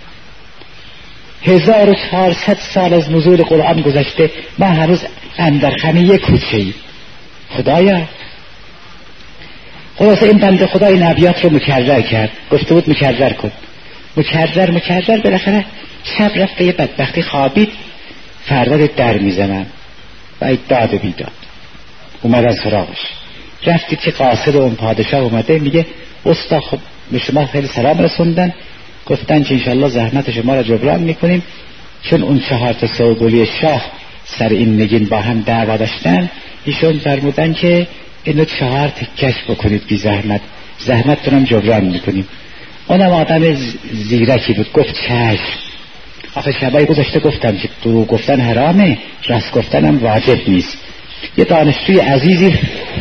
هزار و چهارصد سال از نزول قرآن گذشته، ما هنوز اندرخم یک کوچه ای. خدایا خلاصه این بنده خدا این ابیات رو مکرر کرد، گفته بود مکرر کن، مکرر مکرر بالاخره شب رفت به یه بدبختی خوابید. فردا در میزنن و ای داد بیداد اومدن سراغش. رفتید که قاصد اون پادشاه اومده، میگه استا خب به شما خیلی سلام رسوندن، گفتن که انشالله زحمت شما را جبران میکنیم، چون اون چهار تا سوگلی شاه سر این نگین با هم دعوا داشتن، ایشون فرمودن که اینو چهار تکش بکنید بی زحمت، زحمت تونم جبران میکنیم. اونم آدم زیرکی بود، گفت چشم. آخه شبایی گذاشته گفتم که دروغ گفتن حرامه، راست گفتن هم واجب نیست. یه دانشجوی عزیزی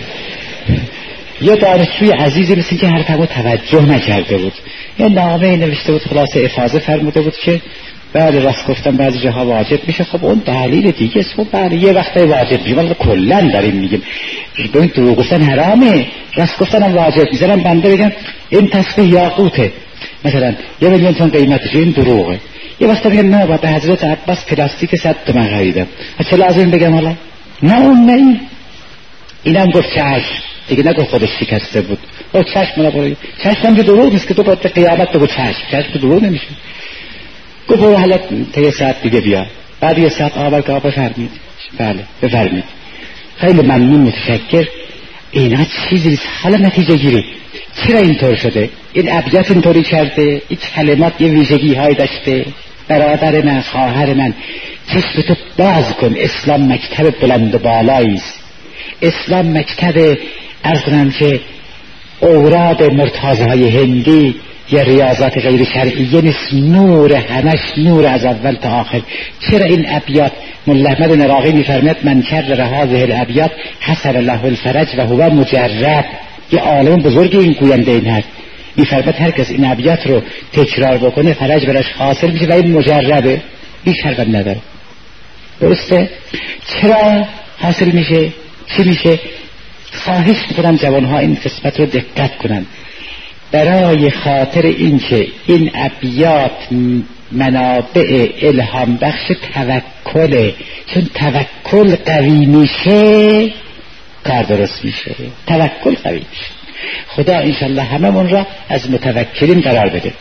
یه دانشجوی عزیزی مثل که حرفمو توجه نکرده بود، یه نامه نوشته بود، خلاصه افاضه فرموده بود که بله راست گفتن بعضی جاها واجب میشه. خب اون دلیل دیگه است، خب بله یه وقتی واجب میشه، ولی کلا داریم میگیم ببین دروغ گفتن حرامه، راست گفتن هم واجب. مثلا بنده بگم این تسبیح یاقوته مثلا یه میلیون تومان قیمتش، این دروغه. یه وقت بگم نه با به حضرت عباس پلاستیک صد تومن خریدم، چه لازم بگم حالا؟ نه اون نه این اینم گفت چشم دیگه، نگو خودش شکسته بود. او چشم منو برای چشم که دروغ نیست که تو باید قیامت بگو چشم، چشم که دروغ نمیشه. گفت برو حالا تا یه ساعت دیگه بیا. بعد یه ساعت آور که بفرمید. بله بفرمید، خیلی ممنون متشکر. اینا چیزی نیست، حالا نتیجه گیری چرا اینطور شده؟ این ابیات اینطوری کرده، این کلمات یه ویژگی های داشته. برادر من، خواهر من، چشمتو باز کن، اسلام مکتب بلند و بالایی است. اسلام مکتب عرض کنم که اوراد مرتازهای هندی یا ریاضات غیر شرعیه نیست، نور همش نور از اول تا آخر. چرا این ابیات مولا احمد نراقی میفرماید من کرر هذه الابیات حصل له الفرج و هو مجرب. یه عالم بزرگی این گوینده این هست، میفرماید هر کس این ابیات رو تکرار بکنه فرج براش حاصل میشه و این مجربه، هیچ حرف نداره. درسته؟ چرا حاصل میشه؟ چی میشه؟ خواهش میکنم جوانها این قسمت رو دقت کنن، برای خاطر اینکه این ابیات منابع الهام بخش توکله، چون توکل قوی میشه کار درست میشه، توکل قوی میشه. خدا انشالله همه من را از متوکلین قرار بده.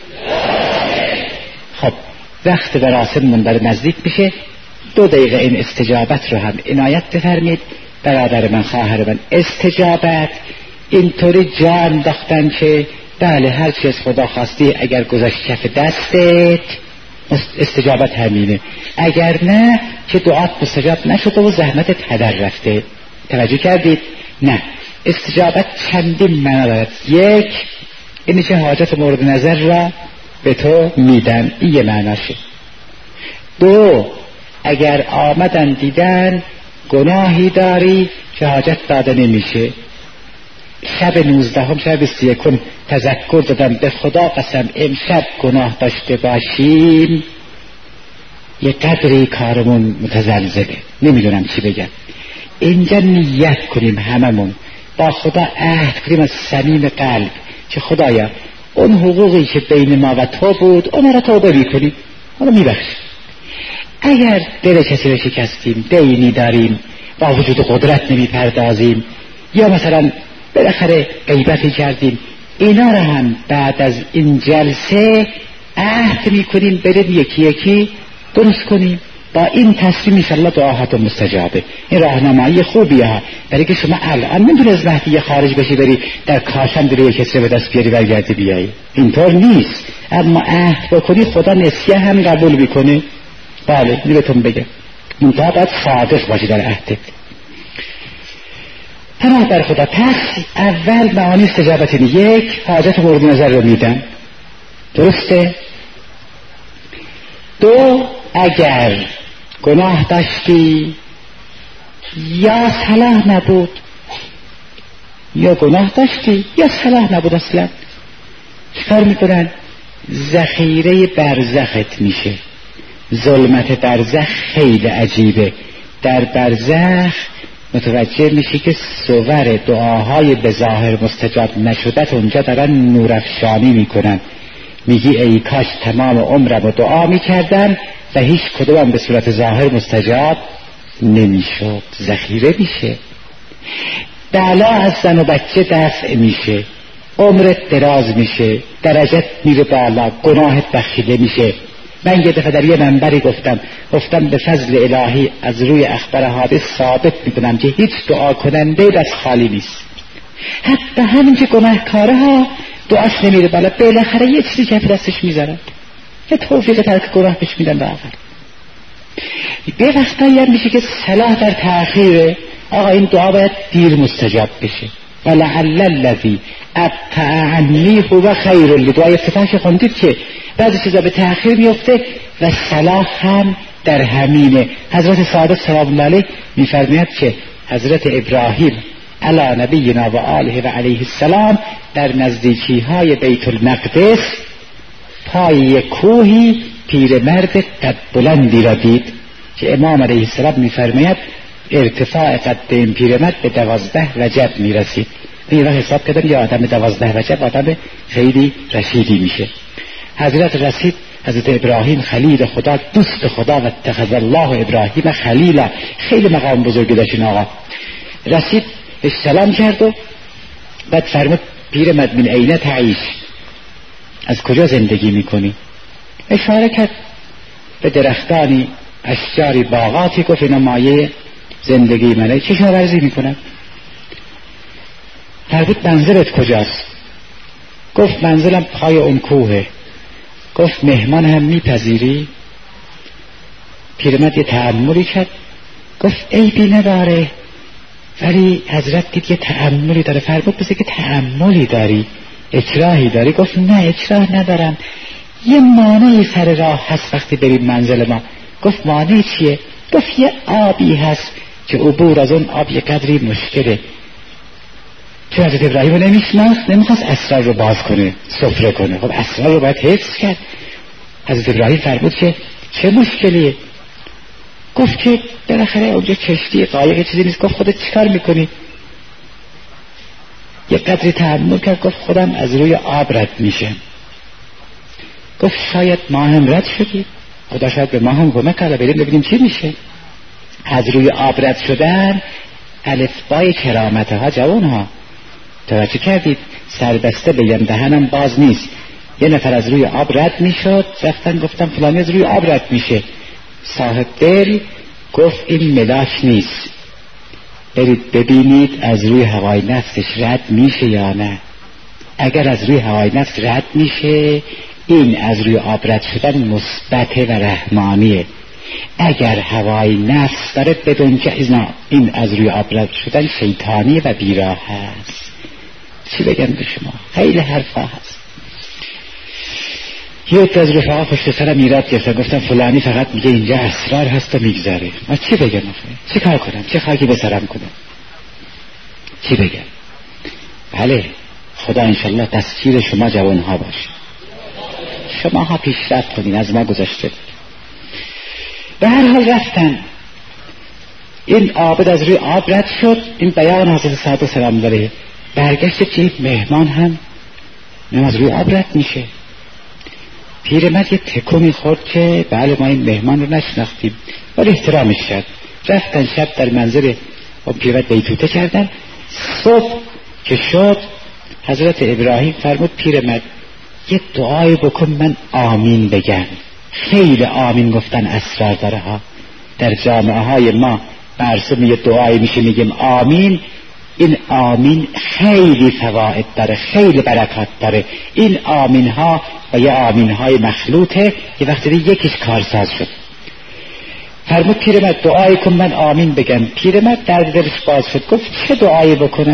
خب وقت مراسم منبر نزدیک میشه، دو دقیقه این استجابت رو هم عنایت بفرمید. برادر من، خواهر من، استجابت اینطوری جا انداختن که بله هر چی از خدا خواستی اگر گذاشت کف دستت استجابت همینه، اگر نه که دعات مستجاب نشده و زحمتت هدر رفته. توجه کردید؟ نه، استجابت چندین معنا دارد. یک، اینی که حاجت مورد نظر را به تو میدن، این یه معناشه. دو، اگر آمدن دیدن گناهی داری که حاجت داده نمیشه. شب نوزدهم شب سی یکم تذکر دادم به خدا قسم امشب گناه داشته باشیم یه قدری کارمون متزلزله، نمیدونم چی بگم. اینجا نیت کنیم هممون با خدا عهد کنیم از صمیم قلب که خدایا اون حقوقی که بین ما و تو بود اون را توبه میکنیم، اون رو میبخشیم. اگر دل کسی رو شکستیم، دینی داریم، با وجود قدرت نمیپردازیم، یا مثلا بالاخره غیبتی کردیم، اینا رو هم بعد از این جلسه عهد میکنیم بریم یکی یکی درست کنیم. با این تصمیم انشالله دعاهات مستجابه. این راهنمایی خوبیه ها، برای که شما الان نمیتونی از مهدیه خارج بشی بری در کاشان داری کسی به دست بیاری برگردی بیایی، اینطور نیست. اما عهد بکنی خدا نسیه هم قبول میکنه. بله می بهتون بگم منتها باید صادق باشی در عهدت. پناه بر خدا. پس اول معانی استجابت این یک، حاجت مورد نظر رو میدم، درسته؟ دو، اگر گناه داشتی یا صلاح نبود، یا گناه داشتی یا صلاح نبود اصلا، چکار میکنن؟ ذخیره برزخت میشه. ظلمت برزخ خیلی عجیبه. در برزخ متوجه میشی که صور دعاهای به ظاهر مستجاب نشدت اونجا دارن نورافشانی میکنن. میگی ای کاش تمام عمرم رو دعا میکردم و هیچ کدوم به صورت ظاهر مستجاب نمیشد. ذخیره میشه. بلا از زن و بچه دفع میشه، عمرت دراز میشه، درجت میره بالا، گناهت بخشیده میشه. من یه دفعه در یه منبری گفتم گفتم به فضل الهی از روی اخبار حادث ثابت میکنم که هیچ دعا کننده دست خالی نیست. حتی همین که گناهکاره ها دعاش نمیره بالا، بالاخره یه چیزی که دستش میذارن، یه توفیق ترک گناه بهش میدن به آخر. به وقتایی هم میشه که صلاح در تأخیره. آقا این دعا باید دیر مستجاب بشه. ولعل الذی ابطأ عنی هو خیر لی. دعای افتتاحش خوندید که بعضی چیزا به تأخیر میفته و صلاح هم در همینه. حضرت صادق سلام الله علیه میفرماید که حضرت ابراهیم علی نبینا و آله و علیه السلام در نزدیکی های بیت المقدس پای کوهی پیرمرد قد بلندی را دید که امام علیه السلام میفرماید ارتفاع قد این پیرمرد به دوازده وجب میرسید. این وقت حساب کردم یه آدم دوازده وجب آدم خیلی رشیدی میشه. حضرت رسید، حضرت ابراهیم خلیل خدا، دوست خدا، و اتخذ الله ابراهیم خلیلا. خیلی مقام بزرگی داشت این آقا. رسید بهش سلام کرد و بعد فرمود پیرمرد من اینه تعیش، از کجا زندگی میکنی؟ اشاره کرد به درختانی، اشجاری، باغاتی. گفت اینا مایه زندگی منه. کشاورزی میکنم. فرمود منزلت کجاست؟ گفت منزلم پای اون کوهه. گفت مهمان هم میپذیری؟ پیرمرد یه تأملی کرد، گفت عیبی نداره، ولی حضرت دید یه تأملی داره. فرمود بسه که تأملی داری، اکراهی داری؟ گفت نه اکراه ندارم، یه مانعی سر راه هست وقتی بریم منزل ما. گفت مانع چیه؟ گفت یه آبی هست که عبور از اون آب یه قدری مشکله. چون حضرت ابراهیم رو نمیشناخت، نمیخواست اسرار رو باز کنه، سفره کنه. خب اسرار رو باید حفظ کرد. حضرت ابراهیم فرمود که چه مشکلیه؟ گفت که بالاخره اونجا کشتی قایق چیزی نیست. گفت خودت چیکار میکنی؟ یه قدری تحمل کرد. گفت خودم از روی آب رد میشه. گفت شاید ما هم رد شدیم، خدا شاید به ما هم کمک کنه، بریم ببینیم چی میشه. از روی آب رد شدن الفبای کرامت ها جوان ها. توجه کردید؟ سربسته بگم دهنم باز نیست. یه نفر از روی آب رد میشد، رفتن گفتم فلانی از روی آب رد میشه. صاحب دل گفت این ملاک نیست، برید ببینید از روی هوای نفسش رد میشه یا نه. اگر از روی هوای نفس رد میشه، این از روی آب رد شدن مثبته و رحمانیه. اگر هوای نفس داره بدون که این از روی آب رد شدن شیطانیه و بیراه هست. چی بگم به شما؟ خیلی حرفا هست. یک از رفاقا پشت سرم ایراد گرفتن، گفتم فلانی فقط میگه اینجا اسرار هست و میگذاره. من چی بگم آخه؟ چی کار کنم؟ چه خاکی به سرم کنم؟ چی بگم؟ بله خدا انشالله دستگیر شما جوانها باشه، شما ها پیشرفت کنین، از ما گذاشته. به هر حال رفتن، این عابد از روی آب رد شد. این بیان حضرت صادق سلام الله علیه. برگشت که مهمان هم نه از روی آب رد میشه. پیرمرد یه تکو میخورد که بله ما این مهمان رو نشناختیم، ولی احترامش کرد. رفتن شب در منزل اون پیرمرد بیتوته کردن. صبح که شد حضرت ابراهیم فرمود پیرمرد یه دعای بکن من آمین بگم. خیلی آمین گفتن اسرار داره ها. در جامعه های ما برسه یه دعایی میشه میگیم آمین. این آمین خیلی فواید داره، خیلی برکات داره. این آمین ها و یه آمین های مخلوطه یه وقتی یکیش کارساز شد. فرمود پیرمرد دعایی کن من آمین بگم. پیرمرد درد دلش باز شد، گفت چه دعایی بکنم؟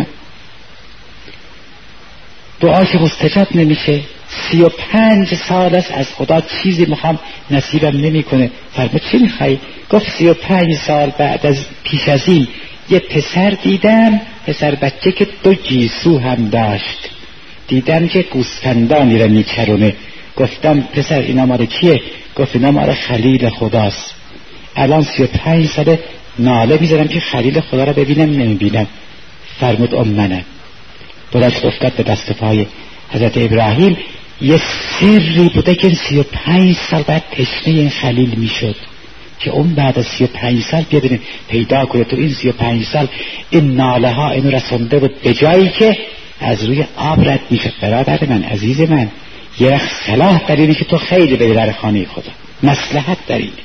دعاش مستجاب نمیشه، سی و پنج سال است از خدا چیزی میخوام نصیبم نمیکنه. فرمود چی میخوای؟ گفت سی و پنج سال بعد از پیش از این یه پسر دیدم، پسر بچه که دو گیسو هم داشت، دیدم که گوسفندانی را میچرونه. گفتم پسر اینا مال کیه؟ گفت اینا مال خلیل خداست. الان سی و پنج ساله ناله میذارم که خلیل خدا را ببینم نمیبینم. فرمود ام منم. بلش افتاد به دست پای حضرت ابراهیم. یه سری بوده که سی و پنج سال بعد تشنه این خلیل میشد که اون بعد از سی و پنج سال بیادونه پیدا کنه. تو این سی و پنج سال این ناله ها اینو رسونده بود به جایی که از روی آب رد میشد. برادر من، عزیز من، یه وقت صلاح در اینه که تو خیلی بری در خانه خدا، مصلحت در اینه.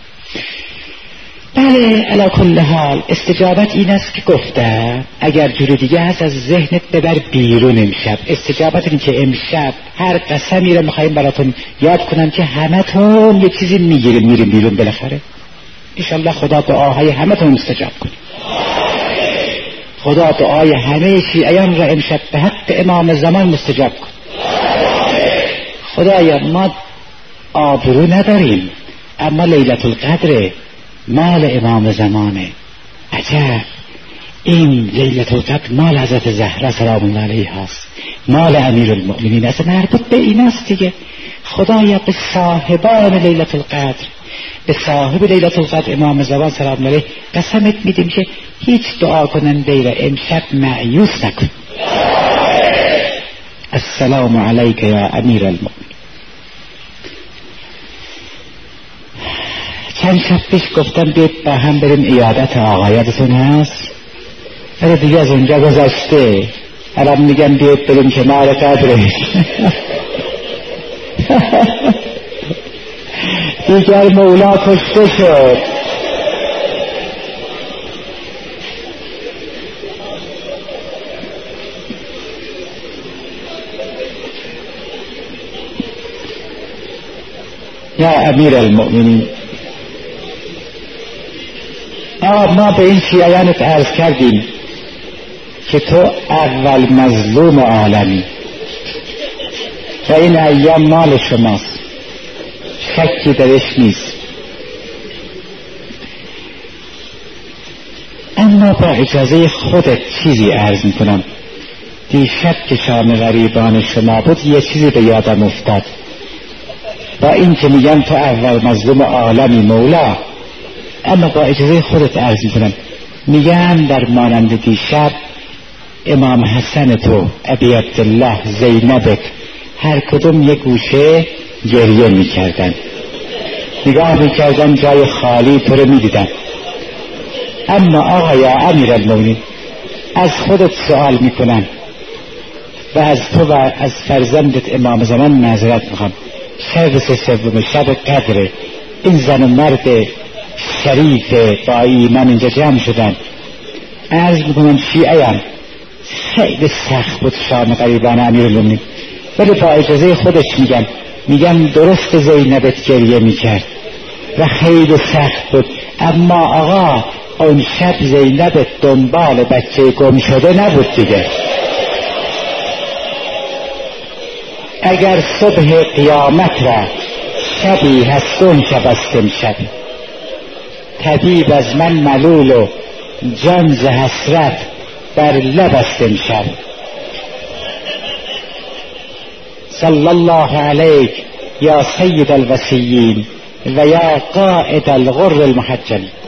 بله علی کل حال استجابت این است که گفته اگر جور دیگه هست از ذهنت ببر بیرون امشب. استجابت این که امشب هر قسمی رو میخواییم براتون یاد کنم که همه تون یه چیزی میگیریم میریم بیرون بالاخره. انشالله خدا دعاهای همه تون مستجاب کنه. خدا دعای همه شیعیان را امشب به حق امام زمان مستجاب کن. خدایا ما آبرو نداریم اما لیلة القدر مال امام زمانه. عجب، این لیلة القدر مال حضرت زهرا سلام الله علیها است، مال امیر المؤمنین است، مربوط به این است دیگه. خدایا به صاحبان لیلة القدر، به صاحب لیلة القدر امام زمان سلام الله علیه قسمت میدیم که هیچ دعا کننده را امشب مایوس نکن. السلام علیک یا امیر المؤمنین. چند شب پیش گفتم بیاید با هم بریم عیادت آقا، یادتون هست؟ ولی دیگه از اونجا گذشته. الان میگم بیاید بریم کنار قبرش. دیگر مولا کشته شد. یا امیر المؤمنین، آه ما به این شیعیانت عرض کردیم که تو اول مظلوم عالمی و این ایام مال شماست، شکی درش نیست. اما با اجازه خودت چیزی عرض میکنم. دیشب که شام غریبان شما بود یه چیزی به یادم افتاد. با این که میگم تو اول مظلوم عالمی مولا، اما با اجازه خودت عرض میکنم، میگم در مانند دیشب امام حسن تو، ابی عبدالله، زینبت هر کدوم یک گوشه گریه میکردن، نگاه میکردن جای خالی تو رو میدیدن. اما آقا یا امیر المؤمنین، از خودت سوال میکنم و از تو و از فرزندت امام زمان معذرت میخوام. شب سه سوم شب قدر این زن و مرد شریف با ایمان اینجا جمع شدن. عرض میکنم شیعیان خیلی سخت بود شام غریبان امیرالمومنین، ولی با اجازه خودش میگم میگم درست زینبت گریه میکرد و خیلی سخت بود، اما آقا اون شب زینبت دنبال بچه گم شده نبود دیگه. اگر صبح قیامت را شبی هستون شب است امشب، طبیب از من ملول و جان ز حسرت بر لب است امشب. صلی الله علیک یا سید الوصیین و یا قائد الغر المحجلین.